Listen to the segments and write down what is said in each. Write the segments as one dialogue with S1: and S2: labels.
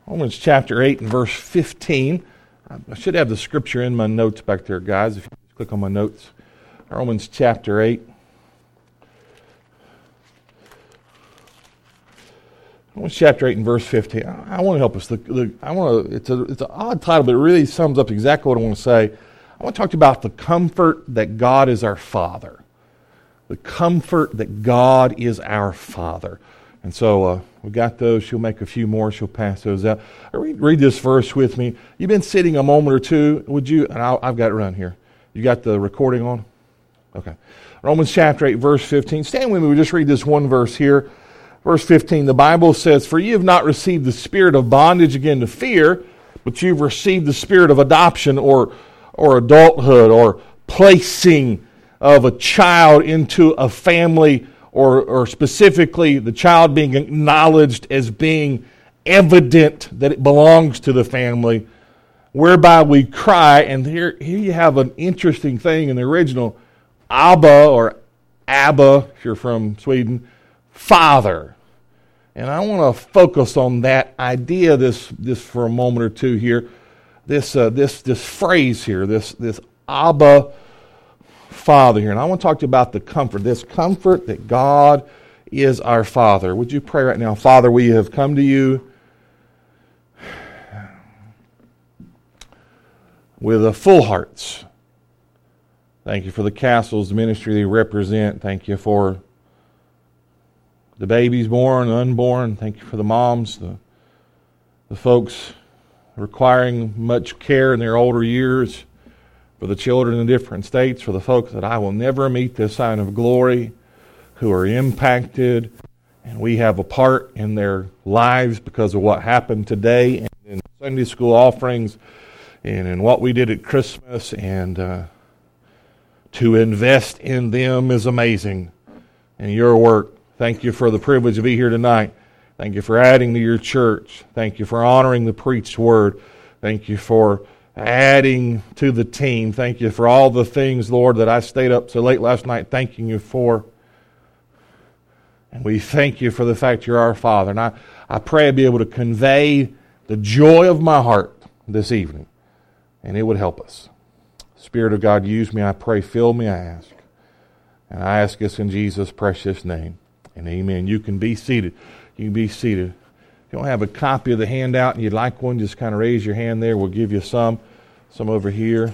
S1: Romans chapter 8 and verse 15. I should have the scripture in my notes back there, guys, if you just click on my notes. Romans chapter 8. Romans chapter 8 and verse 15. I want to help us. It's an odd title, but it really sums up exactly what I want to say. I want to talk to you about the comfort that God is our Father. The comfort that God is our Father. And so we got those. She'll make a few more. She'll pass those out. Read this verse with me. You've been sitting a moment or two. Would you? And I've got it around here. You got the recording on? Okay. Romans chapter 8, verse 15. Stand with me. We'll just read this one verse here. Verse 15. The Bible says, "For you have not received the spirit of bondage again to fear, but you've received the spirit of adoption or adulthood or placing of a child into a family, or specifically the child being acknowledged as being evident that it belongs to the family, whereby we cry." And here you have an interesting thing in the original, Abba or Abba, if you're from Sweden, Father. And I want to focus on that idea this for a moment or two here. This phrase here, this Abba Father here. And I want to talk to you about the comfort, this comfort that God is our Father. Would you pray right now? Father, we have come to you with full hearts. Thank you for the Castles ministry they represent. Thank you for the babies born, unborn. Thank you for the moms, the folks requiring much care in their older years, for the children in different states, for the folks that I will never meet this sign of glory, who are impacted, and we have a part in their lives because of what happened today, and in Sunday school offerings, and in what we did at Christmas, and to invest in them is amazing. And your work, thank you for the privilege to be here tonight. Thank you for adding to your church. Thank you for honoring the preached word. Thank you for adding to the team. Thank you for all the things, Lord, that I stayed up so late last night thanking you for. And we thank you for the fact you're our Father. And I pray I'd be able to convey the joy of my heart this evening. And it would help us. Spirit of God, use me, I pray. Fill me, I ask. And I ask this in Jesus' precious name. And amen. You can be seated. You can be seated. If you don't have a copy of the handout and you'd like one, just kind of raise your hand there. We'll give you some over here.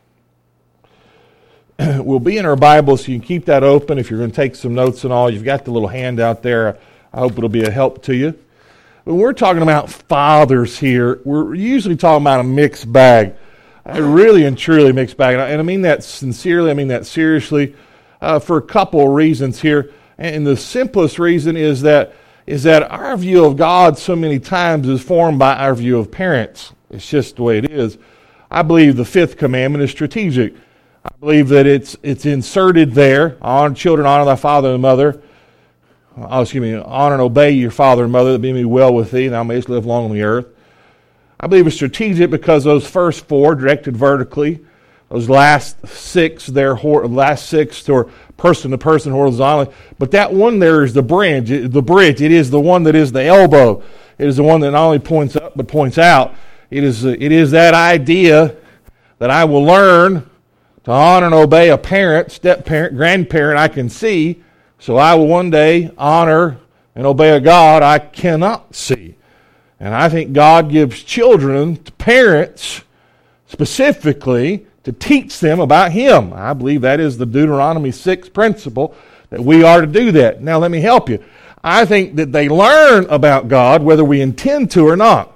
S1: We'll be in our Bible, so you can keep that open if you're going to take some notes and all. You've got the little handout there. I hope it'll be a help to you. When we're talking about fathers here, we're usually talking about a mixed bag. A really and truly mixed bag. And I mean that sincerely, I mean that seriously, for a couple of reasons here. And the simplest reason is that our view of God so many times is formed by our view of parents. It's just the way it is. I believe the fifth commandment is strategic. I believe that it's inserted there. Honor children, honor thy father and mother. Honor and obey your father and mother, that be well with thee, and thou mayest live long on the earth. I believe it's strategic because those first four directed vertically. Those last six there, or person to person horizontally. But that one there is the bridge. It is the one that is the elbow. It is the one that not only points up but points out. It is that idea that I will learn to honor and obey a parent, step-parent, grandparent I can see, so I will one day honor and obey a God I cannot see. And I think God gives children to parents specifically to teach them about Him. I believe that is the Deuteronomy 6 principle, that we are to do that. Now let me help you. I think that they learn about God whether we intend to or not.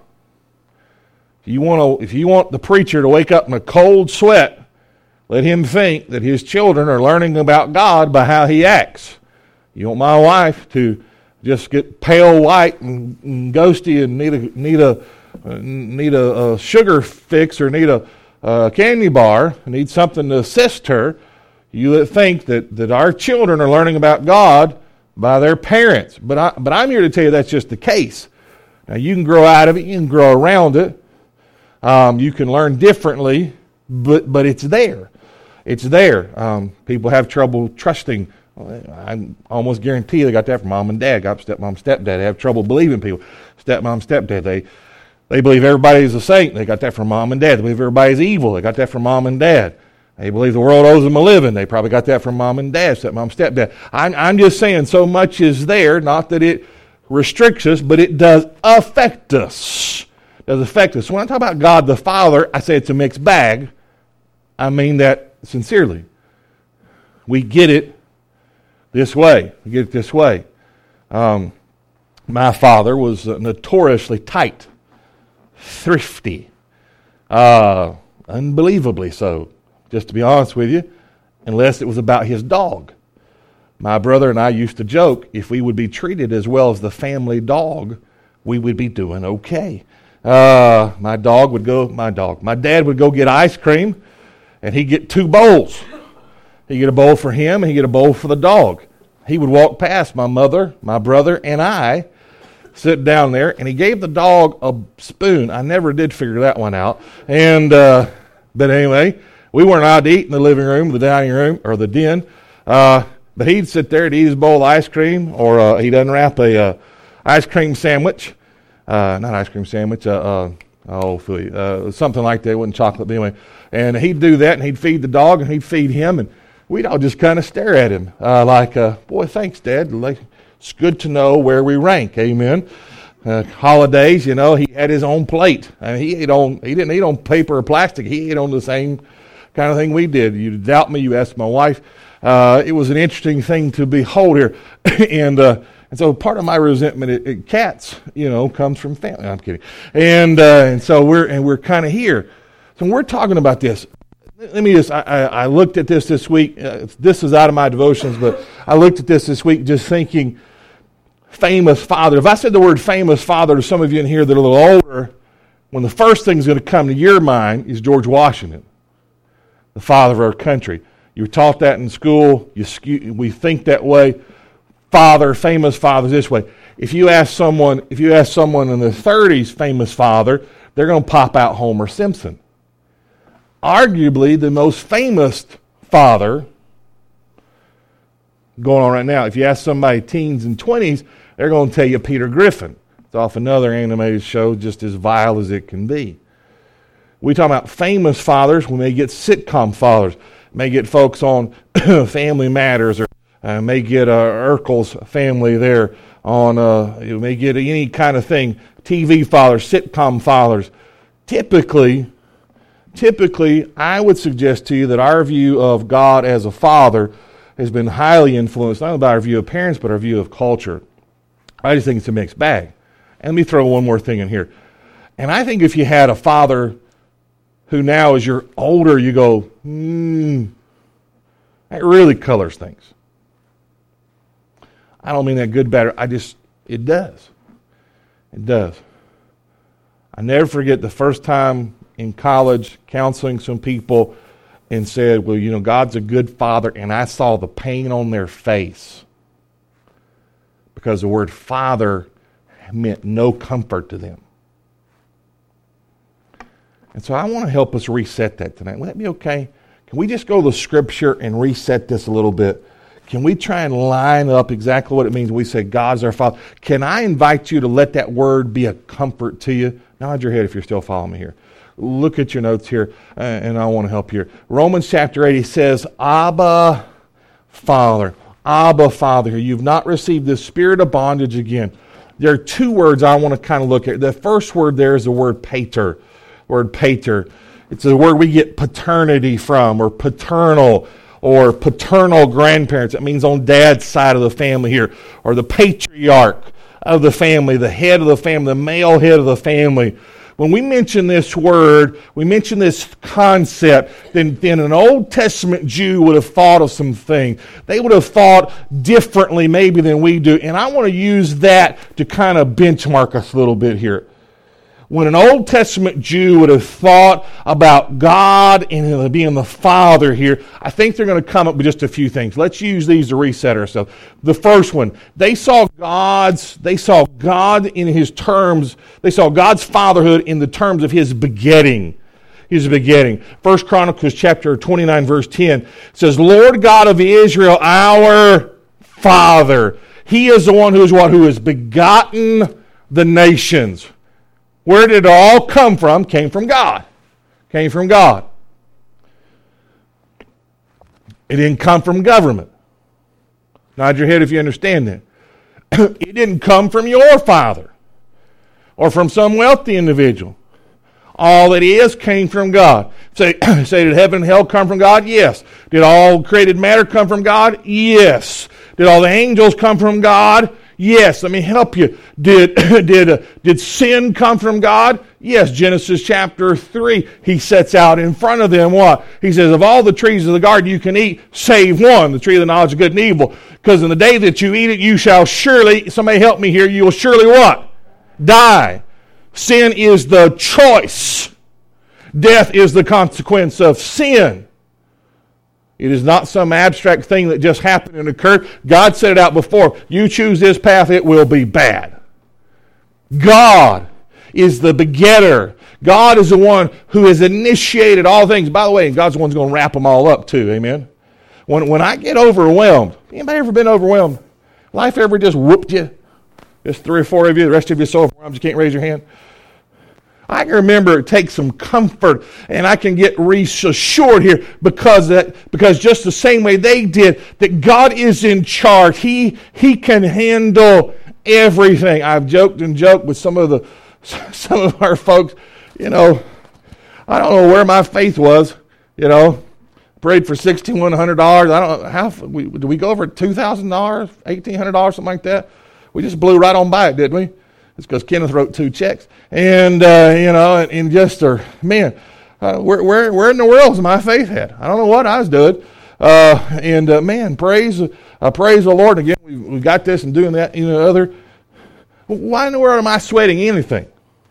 S1: If you want the preacher to wake up in a cold sweat, let him think that his children are learning about God by how he acts. You want my wife to just get pale white and ghosty and need a sugar fix or need a candy bar, need something to assist her, you think that our children are learning about God by their parents. But I'm here to tell you that's just the case. Now you can grow out of it, you can grow around it, you can learn differently, but it's there. It's there. People have trouble trusting. I almost guarantee they got that from mom and dad. Got stepmom, stepdad. They have trouble believing people. Stepmom, stepdad. They believe everybody's a saint. They got that from mom and dad. They believe everybody's evil. They got that from mom and dad. They believe the world owes them a living. They probably got that from mom and dad, stepmom, stepdad. I'm just saying so much is there, not that it restricts us, but it does affect us. It does affect us. When I talk about God the Father, I say it's a mixed bag. I mean that sincerely. We get it this way. We get it this way. My father was notoriously tight, thrifty, unbelievably so, just to be honest with you, unless it was about his dog. My brother and I used to joke, if we would be treated as well as the family dog, we would be doing okay. My dad would go get ice cream, and he'd get 2 bowls. He'd get a bowl for him, and he'd get a bowl for the dog. He would walk past my mother, my brother, and I, sit down there, and he gave the dog a spoon. I never did figure that one out. And but anyway, we weren't allowed to eat in the living room, the dining room, or the den. But he'd sit there and eat his bowl of ice cream, or he'd unwrap a ice cream sandwich. Not ice cream sandwich, something like that. It wasn't chocolate, but anyway. And he'd do that, and he'd feed the dog, and he'd feed him, and we'd all just kind of stare at him like, boy, thanks, Dad. It's good to know where we rank. Amen. Holidays, he had his own plate. I mean, he didn't eat on paper or plastic. He ate on the same kind of thing we did. You doubt me, you ask my wife. It was an interesting thing to behold here. and so part of my resentment at cats, comes from family. No, I'm kidding. And so we're kind of here. So when we're talking about this, let me just, I looked at this week. This is out of my devotions, but I looked at this week just thinking, famous father. If I said the word famous father to some of you in here that are a little older, when the first thing is going to come to your mind is George Washington, the father of our country. You were taught that in school. We think that way. Father, famous father, this way. If you ask someone in the 30s, famous father, they're going to pop out Homer Simpson. Arguably the most famous father going on right now. If you ask somebody teens and 20s, they're going to tell you Peter Griffin. It's off another animated show, just as vile as it can be. We talk about famous fathers. We may get sitcom fathers. May get folks on Family Matters, or may get Urkel's family there on. You may get any kind of thing. TV fathers, sitcom fathers. Typically, I would suggest to you that our view of God as a father has been highly influenced, not only by our view of parents, but our view of culture. I just think it's a mixed bag. And let me throw one more thing in here. And I think if you had a father who now, as you're older, you go, that really colors things. I don't mean that good, bad. It does. It does. I never forget the first time in college counseling some people and said, well, God's a good father, and I saw the pain on their face because the word father meant no comfort to them. And so I want to help us reset that tonight. Would that be okay? Can we just go to the Scripture and reset this a little bit? Can we try and line up exactly what it means when we say God's our Father? Can I invite you to let that word be a comfort to you? Nod your head if you're still following me here. Look at your notes here, and I want to help you here. Romans chapter 8, he says, Abba, Father. Abba, Father. You've not received the spirit of bondage again. There are 2 words I want to kind of look at. The first word there is the word pater. Word pater. It's a word we get paternity from, or paternal grandparents. It means on dad's side of the family here, or the patriarch of the family, the head of the family, the male head of the family. When we mention this word, we mention this concept, then an Old Testament Jew would have thought of some things. They would have thought differently maybe than we do. And I want to use that to kind of benchmark us a little bit here. When an Old Testament Jew would have thought about God and being the Father here, I think they're going to come up with just a few things. Let's use these to reset ourselves. The first one, they saw God in his terms, they saw God's fatherhood in the terms of his begetting. His begetting. 1 Chronicles chapter 29 verse 10 says, Lord God of Israel, our Father. He is the one who is what? Who has begotten the nations. Where did it all come from? Came from God. Came from God. It didn't come from government. Nod your head if you understand that. It didn't come from your father or from some wealthy individual. All that is came from God. Say, did heaven and hell come from God? Yes. Did all created matter come from God? Yes. Did all the angels come from God? Yes. Let me help you. Did sin come from God? Yes. Genesis chapter 3, he sets out in front of them what? He says, of all the trees of the garden you can eat, save one, the tree of the knowledge of good and evil. Because in the day that you eat it, you shall surely, somebody help me here, you will surely what? Die. Sin is the choice. Death is the consequence of sin. It is not some abstract thing that just happened and occurred. God set it out before. You choose this path, it will be bad. God is the begetter. God is the one who has initiated all things. By the way, God's the one who's going to wrap them all up too. Amen. When I get overwhelmed, anybody ever been overwhelmed? Life ever just whooped you? Just 3 or 4 of you, the rest of you so overwhelmed you can't raise your hand. I can remember it takes some comfort, and I can get reassured here because just the same way they did, that God is in charge. He can handle everything. I've joked with some of our folks. I don't know where my faith was. Prayed for $1,600. I don't know how did we go over $2,000, $1,800, something like that. We just blew right on by it, didn't we? It's because Kenneth wrote 2 checks. And, and just, man, where in the world is my faith at? I don't know what I was doing. Man, praise the Lord. Again, we got this and doing that, other. Why in the world am I sweating anything?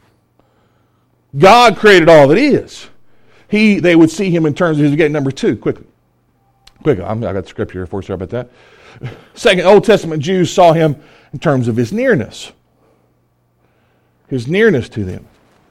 S1: God created all that is. They would see him in terms of his getting number 2. Quickly. I got the scripture here for you. Sorry about that. Second, Old Testament Jews saw him in terms of his nearness. His nearness to them.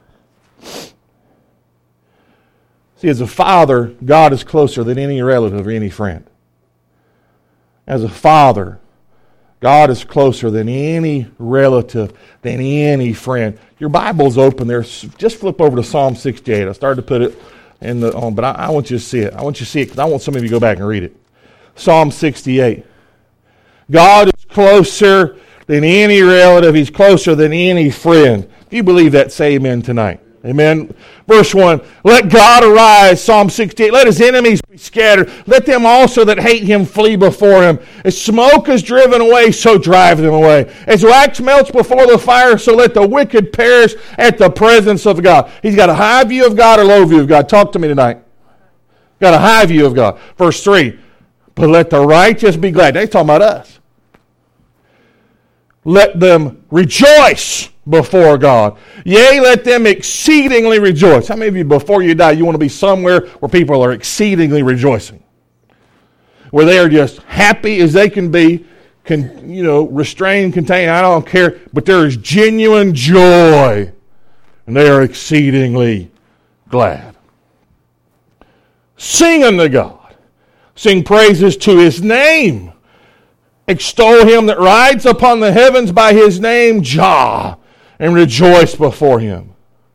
S1: See, as a father, God is closer than any relative or any friend. As a father, God is closer than any relative, than any friend. Your Bible's open there. Just flip over to Psalm 68. I started to put it but I want you to see it. I want you to see it because I want some of you to go back and read it. Psalm 68. God is closer than any relative. He's closer than any friend. If you believe that, say amen tonight. Amen. Verse 1, let God arise, Psalm 68. Let his enemies be scattered. Let them also that hate him flee before him. As smoke is driven away, so drive them away. As wax melts before the fire, so let the wicked perish at the presence of God. He's got a high view of God or low view of God. Talk to me tonight. Got a high view of God. Verse 3, but let the righteous be glad. Now he's talking about us. Let them rejoice before God. Yea, let them exceedingly rejoice. How many of you, before you die, you want to be somewhere where people are exceedingly rejoicing? Where they are just happy as they can be, restrained, contained, I don't care, but there is genuine joy, and they are exceedingly glad. Sing unto God. Sing praises to his name. Extol him that rides upon the heavens by his name, Jah, and rejoice before him.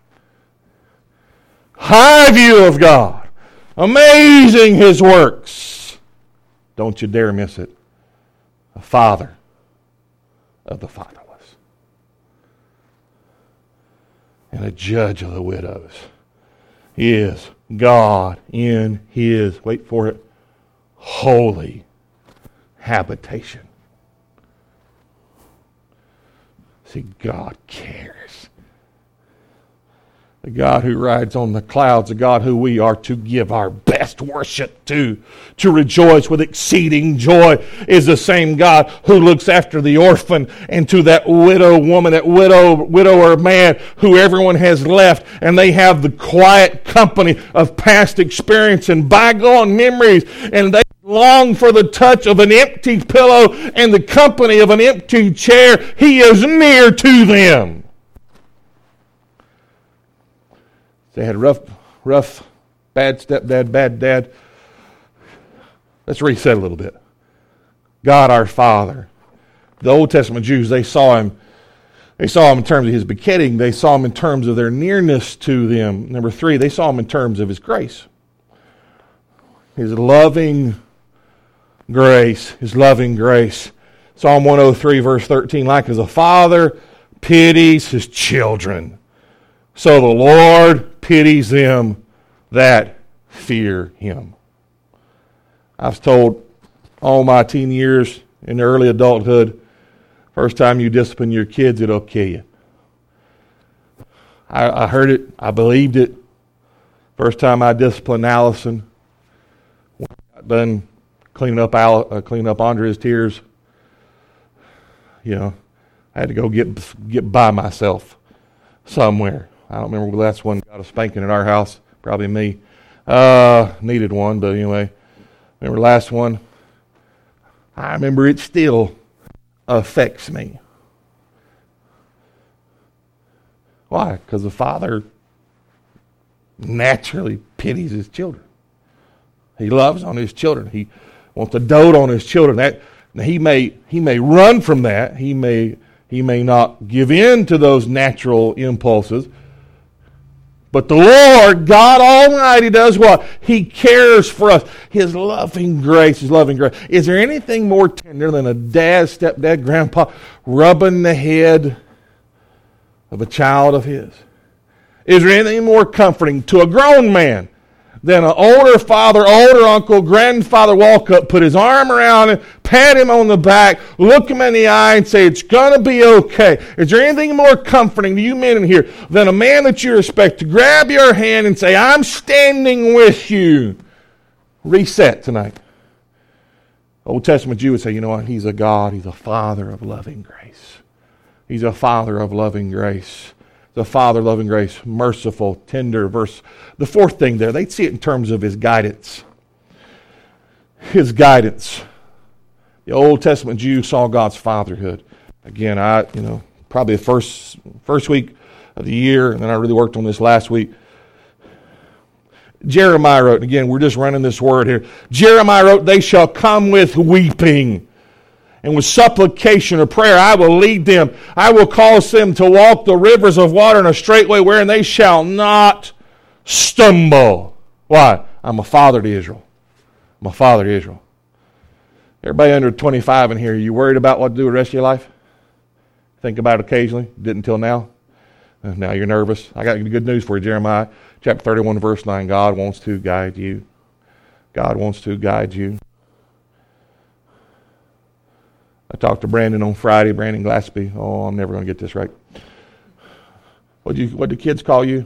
S1: High view of God. Amazing his works. Don't you dare miss it. A father of the fatherless. And a judge of the widows. He is God in his, wait for it, holy habitation. See, God cares. The God who rides on the clouds, the God who we are to give our best worship to rejoice with exceeding joy, is the same God who looks after the orphan and to that widow woman, that widower man who everyone has left, and they have the quiet company of past experience and bygone memories, and they long for the touch of an empty pillow and the company of an empty chair. He is near to them. They had rough, bad stepdad, bad dad. Let's reset a little bit. God our Father. The Old Testament Jews, they saw him They saw him in terms of his begetting. They saw him in terms of their nearness to them. Number 3, they saw him in terms of his grace. His loving grace. His loving grace. Psalm 103 verse 13, like as a father pities his children, so the Lord pities them that fear him. I was told all my teen years in early adulthood, first time you discipline your kids, it'll kill you. I heard it. I believed it. First time I disciplined Allison, when I got done cleaning up Andrea's tears, I had to go get by myself somewhere. I don't remember the last one got a spanking at our house. Probably me. Needed one, but anyway. Remember the last one? I remember it still affects me. Why? Because the Father naturally pities his children. He loves on his children. He wants to dote on his children. That he may run from that. He may not give in to those natural impulses. But the Lord, God Almighty, does what? He cares for us. His loving grace, His loving grace. Is there anything more tender than a dad, stepdad, grandpa rubbing the head of a child of his? Is there anything more comforting to a grown man than an older father, older uncle, grandfather walk up, put his arm around him, pat him on the back, look him in the eye and say, it's going to be okay? Is there anything more comforting to you men in here than a man that you respect to grab your hand and say, I'm standing with you? Reset tonight. Old Testament Jew would say, you know what? He's a God. He's a Father of loving grace. He's a Father of loving grace. The Father, loving grace, merciful, tender. The fourth thing there, they'd see it in terms of His guidance. His guidance. The Old Testament Jew saw God's fatherhood. Again, probably the first week of the year, and then I really worked on this last week. Jeremiah wrote, and again, we're just running this word here. Jeremiah wrote, they shall come with weeping. And with supplication or prayer, I will lead them. I will cause them to walk the rivers of water in a straight way wherein they shall not stumble. Why? I'm a father to Israel. I'm a father to Israel. Everybody under 25 in here, you worried about what to do the rest of your life? Think about it occasionally. Didn't until now. Now you're nervous. I got good news for you, Jeremiah. Chapter 31, verse 9. God wants to guide you. God wants to guide you. I talked to Brandon on Friday, Brandon Glaspie. Oh, I'm never going to get this right. What do kids call you?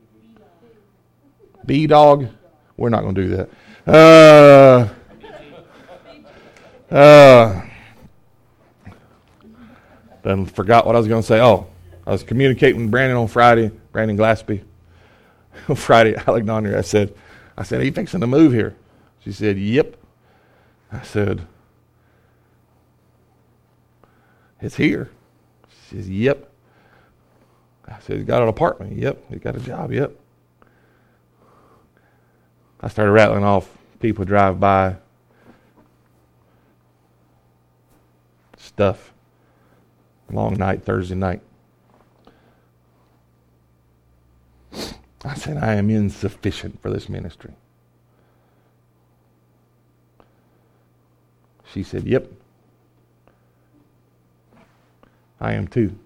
S1: B-dog? We're not going to do that. Then forgot what I was going to say. Oh, I was communicating with Brandon on Friday, Brandon Glaspie. On Friday, Alexandria, I said, are you fixing to move here? She said, yep. I said, it's here. She says, yep. I said, he's got an apartment. Yep. He's got a job. Yep. I started rattling off people drive by. Stuff. Long night, Thursday night. I said, I am insufficient for this ministry. She said, yep. I am too.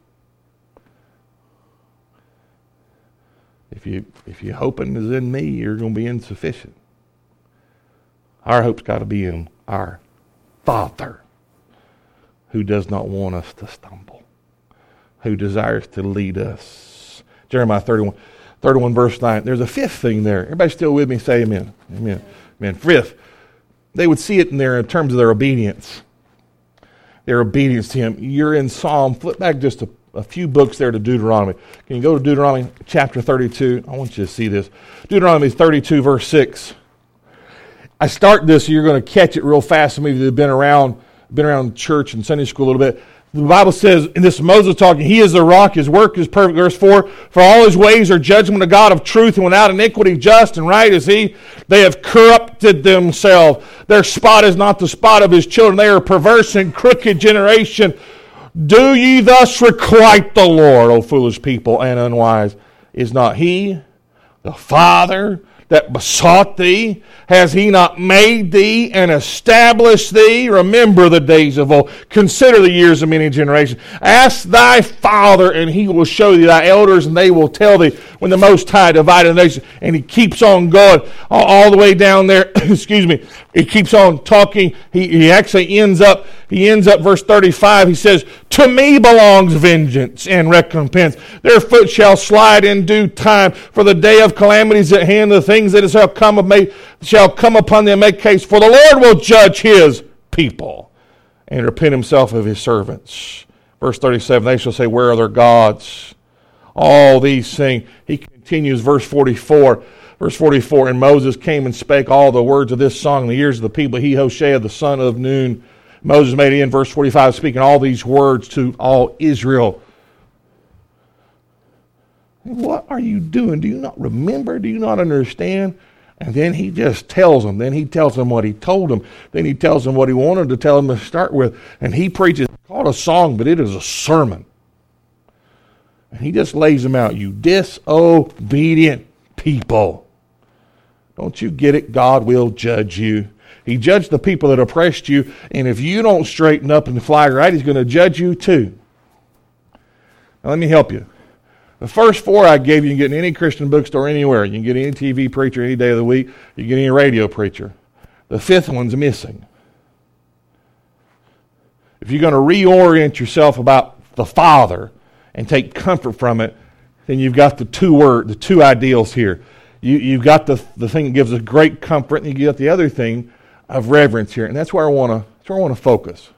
S1: If your hoping is in me, you're going to be insufficient. Our hope's got to be in our Father, who does not want us to stumble, who desires to lead us. Jeremiah 31 verse 9. There's a fifth thing there. Everybody still with me? Say amen. Amen. Amen. Fifth, they would see it in terms of their obedience. Their obedience to Him. You're in Psalm. Flip back just a few books there to Deuteronomy. Can you go to Deuteronomy chapter 32? I want you to see this. Deuteronomy 32 verse 6. I start this, so you're going to catch it real fast. Some of you that have been around church and Sunday school a little bit. The Bible says, and this is Moses talking, He is the rock, His work is perfect. Verse 4, for all His ways are judgment, a God of truth, and without iniquity, just and right is He. They have corrupted themselves. Their spot is not the spot of His children. They are a perverse and crooked generation. Do ye thus requite the Lord, O foolish people and unwise? Is not He the Father that besought thee? Has He not made thee and established thee? Remember the days of old. Consider the years of many generations. Ask thy Father, and He will show thee thy elders, and they will tell thee when the Most High divided the nation. And He keeps on going all the way down there. Excuse me. He keeps on talking. He actually ends up verse 35. He says, to me belongs vengeance and recompense. Their foot shall slide in due time, for the day of calamity is at hand. The things that shall come upon them make case. For the Lord will judge His people and repent Himself of His servants. Verse 37, they shall say, where are their gods? All these things. He continues, verse 44. Verse 44, and Moses came and spake all the words of this song in the ears of the people. He, Hoshea, the son of Nun. Moses made it in verse 45, speaking all these words to all Israel. What are you doing? Do you not remember? Do you not understand? And then he just tells them. Then he tells them what he told them. Then he tells them what he wanted to tell them to start with. And he preaches, it's called a song, but it is a sermon. And he just lays them out. You disobedient people. Don't you get it? God will judge you. He judged the people that oppressed you, and if you don't straighten up and fly right, He's going to judge you too. Now let me help you. The first four I gave you can get in any Christian bookstore anywhere. You can get any TV preacher any day of the week. You can get any radio preacher. The fifth one's missing. If you're going to reorient yourself about the Father and take comfort from it, then you've got the two ideals here. You've got the thing that gives us great comfort, and you got the other thing of reverence here, and that's where I want to focus.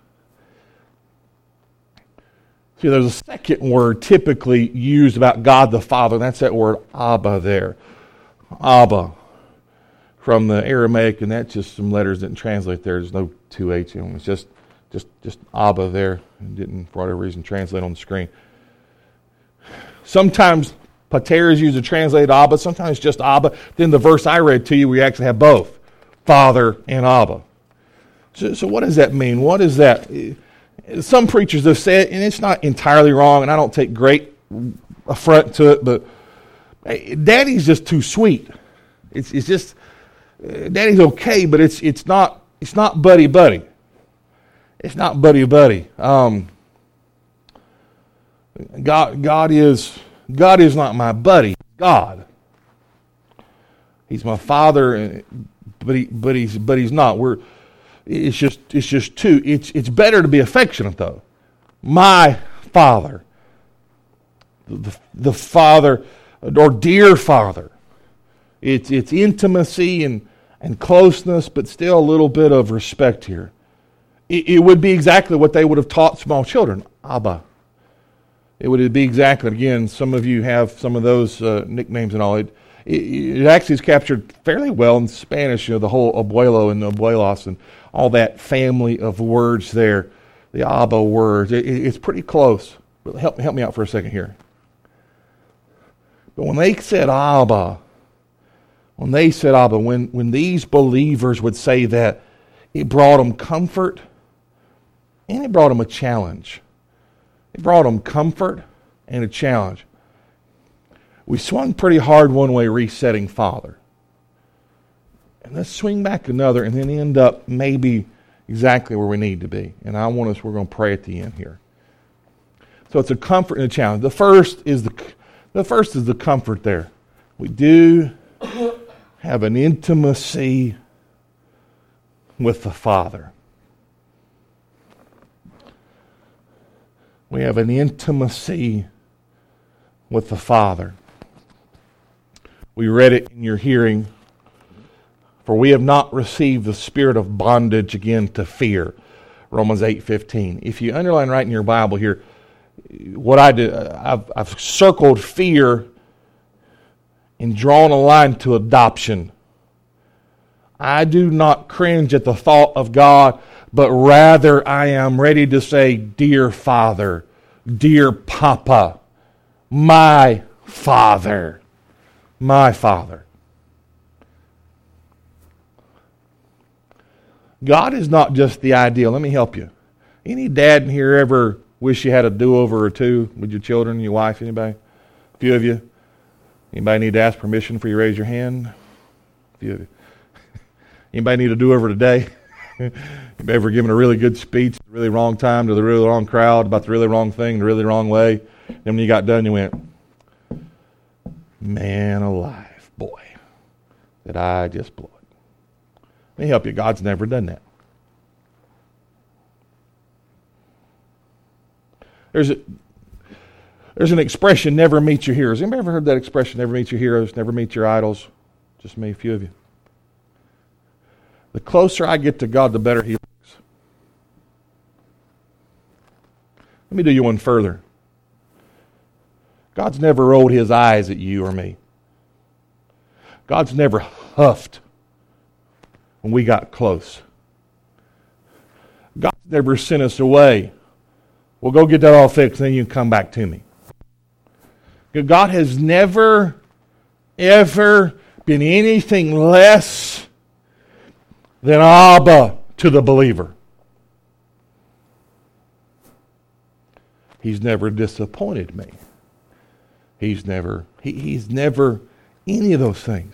S1: See, there's a second word typically used about God the Father, and that's that word Abba there. Abba, from the Aramaic, and that's just some letters didn't translate there. There's no 2H in them. It's just Abba there. It didn't, for whatever reason, translate on the screen. Sometimes Pater is used to translate Abba, sometimes just Abba. Then the verse I read to you, we actually have both, Father and Abba. So what does that mean? What is that? Some preachers have said, and it's not entirely wrong, and I don't take great affront to it, but Daddy's just too sweet. It's just, Daddy's okay, but it's not buddy buddy. It's not buddy buddy. God is not my buddy. God. He's my Father, but he's not. It's just two. It's better to be affectionate though. My Father, the Father, or dear Father. It's intimacy and closeness, but still a little bit of respect here. It would be exactly what they would have taught small children. Abba. It would be exactly, again, some of you have some of those nicknames and all. It actually is captured fairly well in Spanish, the whole abuelo and abuelos and all that family of words there, the Abba words. It's pretty close. But help me out for a second here. But when they said Abba, when these believers would say that, it brought them comfort and it brought them a challenge. It brought them comfort and a challenge. We swung pretty hard one way, resetting Father. And let's swing back another and then end up maybe exactly where we need to be. And we're going to pray at the end here. So it's a comfort and a challenge. The first is the comfort there. We do have an intimacy with the Father. We have an intimacy with the Father. We read it in your hearing. For we have not received the spirit of bondage again to fear. Romans 8:15. If you underline right in your Bible here, what I did, I've circled fear and drawn a line to adoption. I do not cringe at the thought of God, but rather I am ready to say, dear Father, dear Papa, my Father, my Father. God is not just the ideal. Let me help you. Any dad in here ever wish you had a do-over or two with your children, your wife, anybody? A few of you. Anybody need to ask permission before you raise your hand? A few of you. Anybody need a do-over today? Anybody ever given a really good speech at the really wrong time to the really wrong crowd about the really wrong thing the really wrong way? And when you got done, you went, man alive, boy, did I just blow it. Let me help you. God's never done that. There's an expression, never meet your heroes. Anybody ever heard that expression, never meet your heroes, never meet your idols? Just me, a few of you. The closer I get to God, the better He looks. Let me do you one further. God's never rolled His eyes at you or me. God's never huffed when we got close. God's never sent us away. Well, go get that all fixed, then you can come back to me. God has never, ever been anything less than Abba to the believer. He's never disappointed me. He's never any of those things.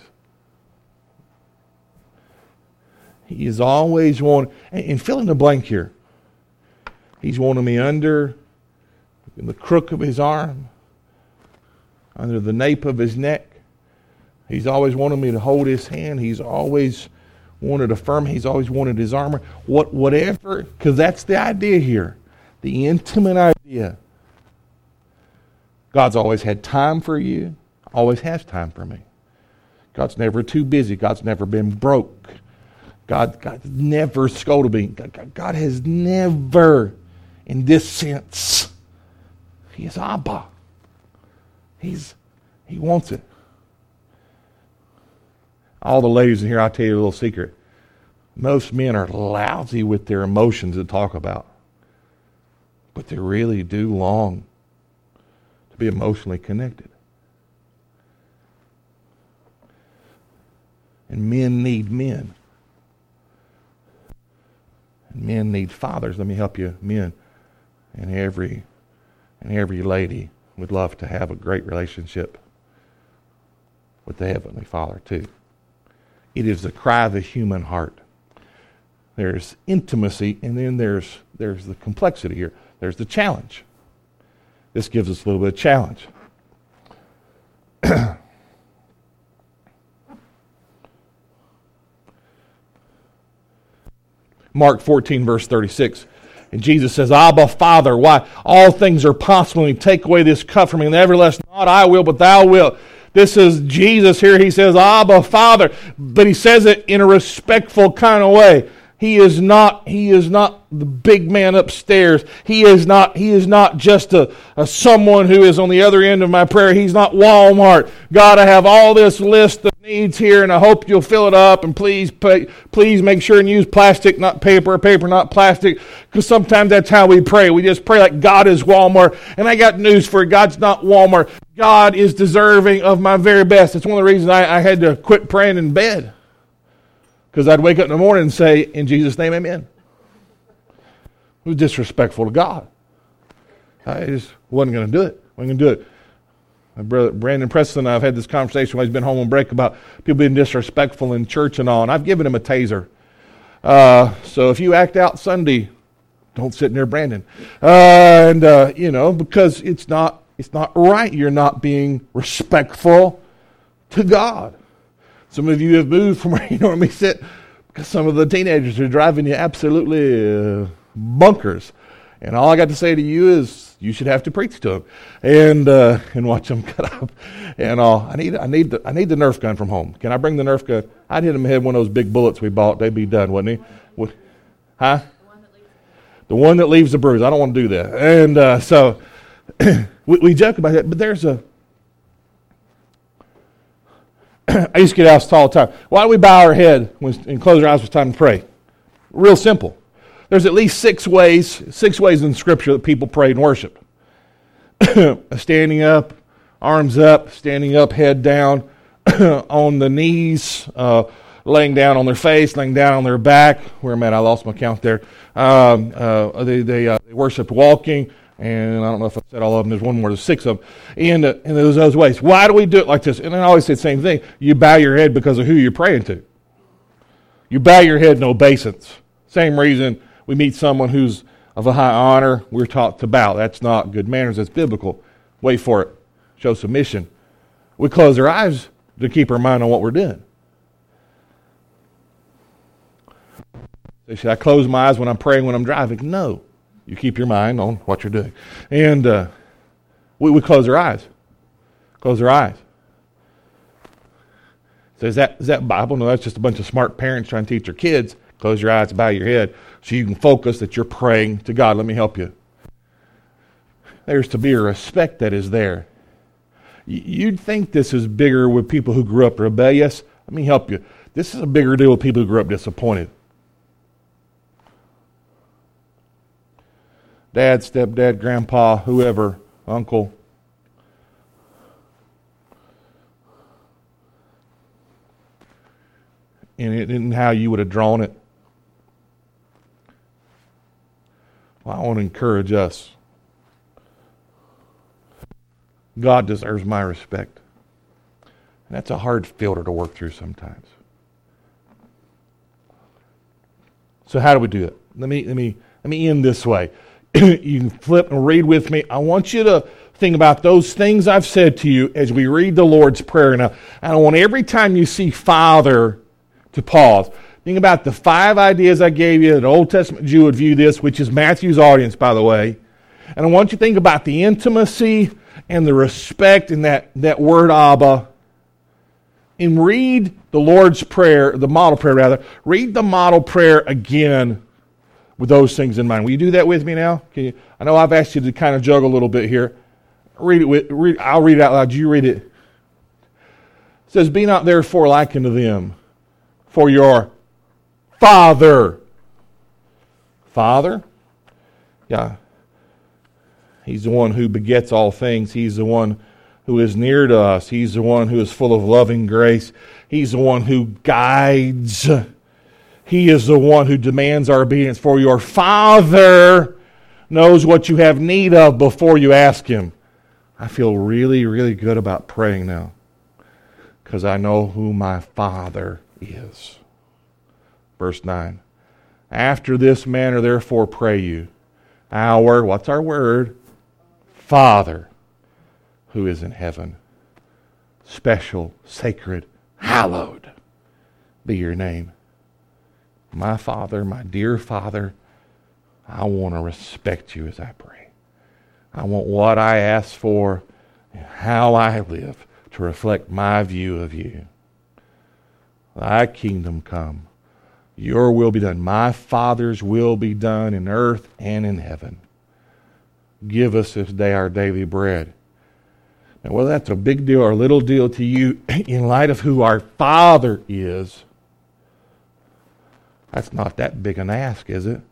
S1: He is always wanting, and fill in the blank here. He's wanting me under the crook of His arm, under the nape of His neck. He's always wanted me to hold His hand. He's always wanted a firm. He's always wanted His armor. Whatever, because that's the idea here. The intimate idea. God's always had time for you. Always has time for me. God's never too busy. God's never been broke. God's never scolded me. God has never, in this sense, He is Abba. He wants it. All the ladies in here, I'll tell you a little secret. Most men are lousy with their emotions to talk about. But they really do long to be emotionally connected. And men need men. And men need fathers. Let me help you, men. And every lady would love to have a great relationship with the Heavenly Father too. It is the cry of the human heart. There's intimacy, and then there's the complexity here. There's the challenge. This gives us a little bit of challenge. Mark 14, verse 36. And Jesus says, Abba, Father, why? All things are possible. And you take away this cup from me. Nevertheless, not I will, but thou wilt. This is Jesus here. He says, Abba, Father. But He says it in a respectful kind of way. He is not the big man upstairs. He is not just a someone who is on the other end of my prayer. He's not Walmart. God, I have all this list of needs here, and I hope you'll fill it up. And please make sure and use plastic, not paper. Paper, not plastic. Because sometimes that's how we pray. We just pray like God is Walmart. And I got news for you. God's not Walmart. God is deserving of my very best. It's one of the reasons I had to quit praying in bed. Because I'd wake up in the morning and say, in Jesus' name, amen. It was disrespectful to God. I just wasn't going to do it. Wasn't going to do it. My brother Brandon Preston and I have had this conversation while he's been home on break about people being disrespectful in church and all. And I've given him a taser. So if you act out Sunday, don't sit near Brandon. Because it's not right. You're not being respectful to God. Some of you have moved from where you normally sit because some of the teenagers are driving you absolutely bonkers. And all I got to say to you is you should have to preach to them and watch them cut up. And I need the Nerf gun from home. Can I bring the Nerf gun? I'd hit him in the head one of those big bullets we bought. They'd be done, wouldn't he? Huh? The one that leaves the bruise. I don't want to do that. And so we joke about that, but there's I used to get asked all the time, why do we bow our head and close our eyes when it's time to pray? Real simple. There's at least six ways in Scripture that people pray and worship. Standing up, arms up, standing up, head down, on the knees, laying down on their face, laying down on their back. Where am I at? I lost my count there. They worship walking. And I don't know if I said all of them. There's one more. There's 6 of them. And there's those ways. Why do we do it like this? And I always say the same thing. You bow your head because of who you're praying to. You bow your head in obeisance. Same reason we meet someone who's of a high honor, we're taught to bow. That's not good manners. That's biblical. Wait for it. Show submission. We close our eyes to keep our mind on what we're doing. Should I close my eyes when I'm praying when I'm driving? No. You keep your mind on what you're doing. And we close our eyes. Close our eyes. So is that Bible? No, that's just a bunch of smart parents trying to teach their kids. Close your eyes, bow your head, so you can focus that you're praying to God. Let me help you. There's to be a respect that is there. You'd think this is bigger with people who grew up rebellious. Let me help you. This is a bigger deal with people who grew up disappointed. Dad, stepdad, grandpa, whoever, uncle. And it isn't how you would have drawn it. Well, I want to encourage us. God deserves my respect. And that's a hard filter to work through sometimes. So how do we do it? Let me end this way. You can flip and read with me. I want you to think about those things I've said to you as we read the Lord's Prayer now. And I want every time you see Father to pause. Think about the 5 ideas I gave you. An Old Testament Jew would view this, which is Matthew's audience, by the way. And I want you to think about the intimacy and the respect in that word Abba. And read the Lord's Prayer, the model prayer rather. Read the model prayer again with those things in mind. Will you do that with me now? I know I've asked you to kind of juggle a little bit here. I'll read it out loud. You read it. It says, "Be not therefore like unto them, for your Father." Father? Yeah. He's the one who begets all things. He's the one who is near to us. He's the one who is full of loving grace. He's the one who guides. He is the one who demands our obedience. For your Father knows what you have need of before you ask Him. I feel really, really good about praying now because I know who my Father is. Verse 9. "After this manner therefore pray you, our," what's our word? "Father, who is in heaven. Special, sacred, hallowed be your name." My Father, my dear Father, I want to respect you as I pray. I want what I ask for and how I live to reflect my view of you. Thy kingdom come. Your will be done. My Father's will be done in earth and in heaven. Give us this day our daily bread. Now, whether that's a big deal or a little deal to you, in light of who our Father is, that's not that big an ask, is it?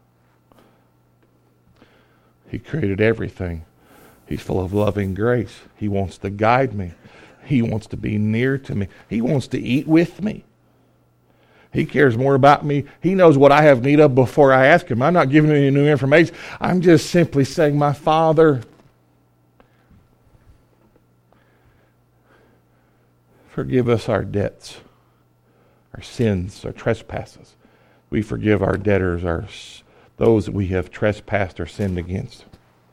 S1: He created everything. He's full of loving grace. He wants to guide me. He wants to be near to me. He wants to eat with me. He cares more about me. He knows what I have need of before I ask Him. I'm not giving any new information. I'm just simply saying, my Father, forgive us our debts, our sins, our trespasses. We forgive our debtors, those that we have trespassed or sinned against.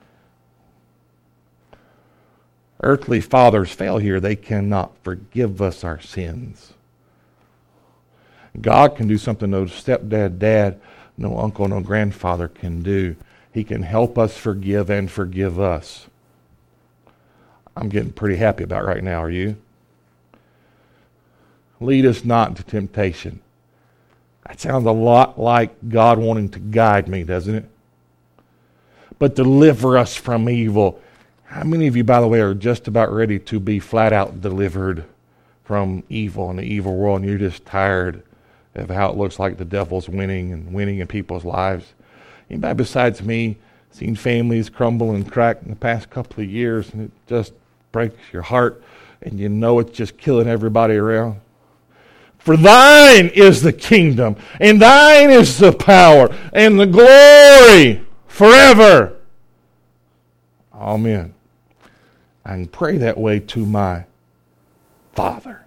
S1: Earthly fathers fail here. They cannot forgive us our sins. God can do something no stepdad, dad, no uncle, no grandfather can do. He can help us forgive and forgive us. I'm getting pretty happy about right now, are you? Lead us not into temptation. That sounds a lot like God wanting to guide me, doesn't it? But deliver us from evil. How many of you, by the way, are just about ready to be flat out delivered from evil in the evil world, and you're just tired of how it looks like the devil's winning in people's lives? Anybody besides me seen families crumble and crack in the past couple of years, and it just breaks your heart, and you know it's just killing everybody around? For thine is the kingdom, and thine is the power, and the glory forever. Amen. I can pray that way to my Father.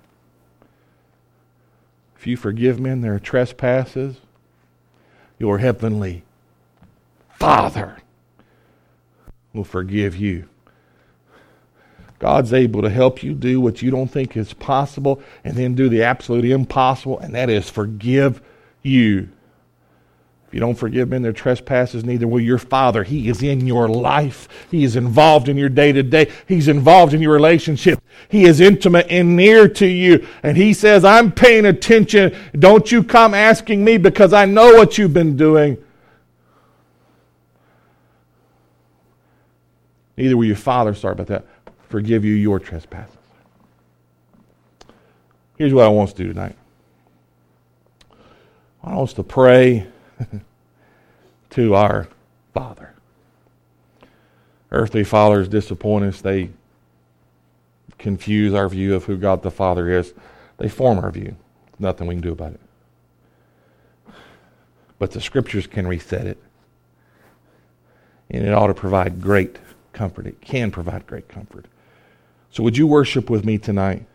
S1: If you forgive men their trespasses, your heavenly Father will forgive you. God's able to help you do what you don't think is possible and then do the absolutely impossible, and that is forgive you. If you don't forgive men their trespasses, neither will your Father. He is in your life. He is involved in your day-to-day. He's involved in your relationship. He is intimate and near to you. And He says, I'm paying attention. Don't you come asking me because I know what you've been doing. Neither will your Father, sorry about that, forgive you your trespasses. Here's what I want us to do tonight. I want us to pray to our Father. Earthly fathers disappoint us. They confuse our view of who God the Father is. They form our view. Nothing we can do about it. But the Scriptures can reset it. And it ought to provide great comfort. It can provide great comfort. So would you worship with me tonight?